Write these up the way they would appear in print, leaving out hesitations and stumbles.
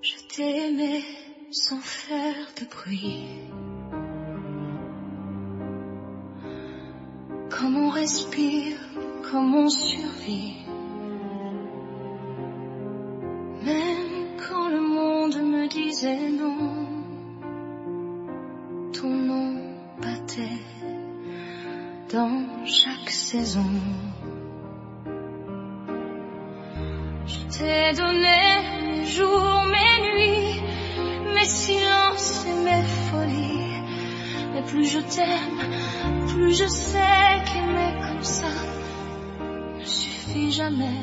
Je t'ai aimé sans faire de bruit. Comme on respire, comme on survit. Même quand le monde me disait non, ton nom battait dans chaque saison. Je t'ai donné mes jours, mes nuits, mes silences et mes folies. Mais plus je t'aime, plus je sais qu'aimer comme ça ne suffit jamais.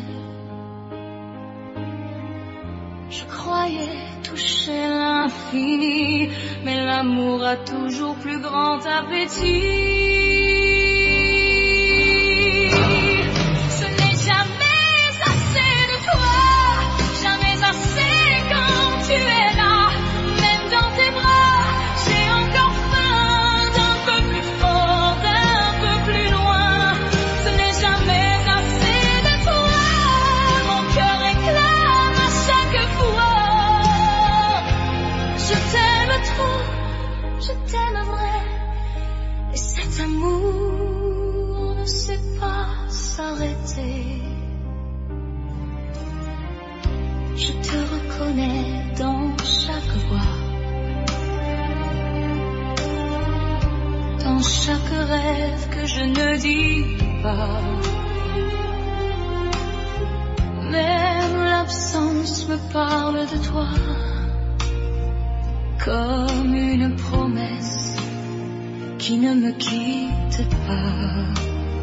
Je croyais toucher l'infini, mais l'amour a toujours plus grand appétit. Ce n'est jamais assez de toi, jamais assez quand tu es là. Même dans tes bras, j'ai encore faim d'un peu plus fort, d'un peu plus loin. Ce n'est jamais assez de toi, mon cœur réclame à chaque fois. Je t'aime trop, je t'aime vrai, et cet amour ne sait pas s'arrêter. Je te reconnais dans chaque voix, dans chaque rêve que je ne dis pas. Même l'absence me parle de toi, comme une promesse qui ne me quitte pas.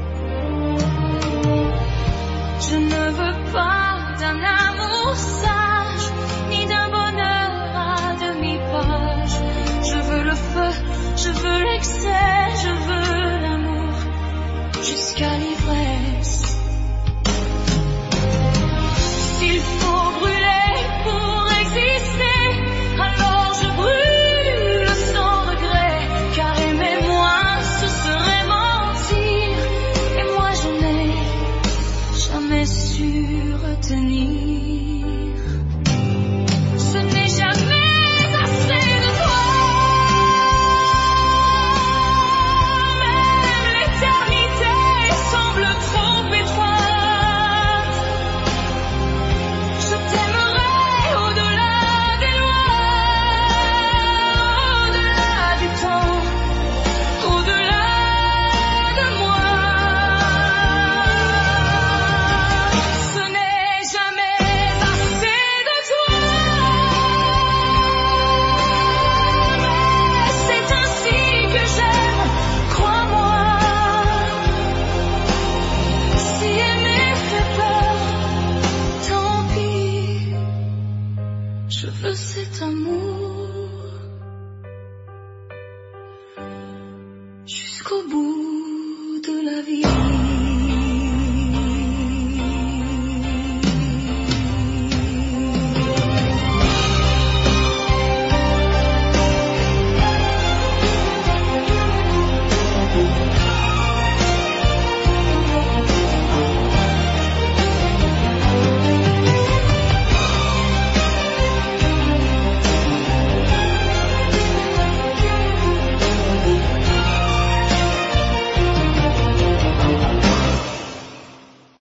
Je ne veux pas d'un amour sage, ni d'un bonheur à demi-page. Je veux le feu, je veux l'excès, je veux l'amour jusqu'à l'ivresse. S'il faut brûler pour exister, alors je brûle sans regret, car aimer moi ce serait mentir, et moi je n'ai jamais su retenir. Ce n'est jamais assez de toi, même l'éternité semble trop étroite. Je t'aimerai au-delà des lois, au-delà du temps, au-delà de moi. Ce n'est jamais assez de toi, mais c'est ainsi que j'aime, crois-moi. Si aimer fait peur, tant pis, je veux cet amour jusqu'au bout.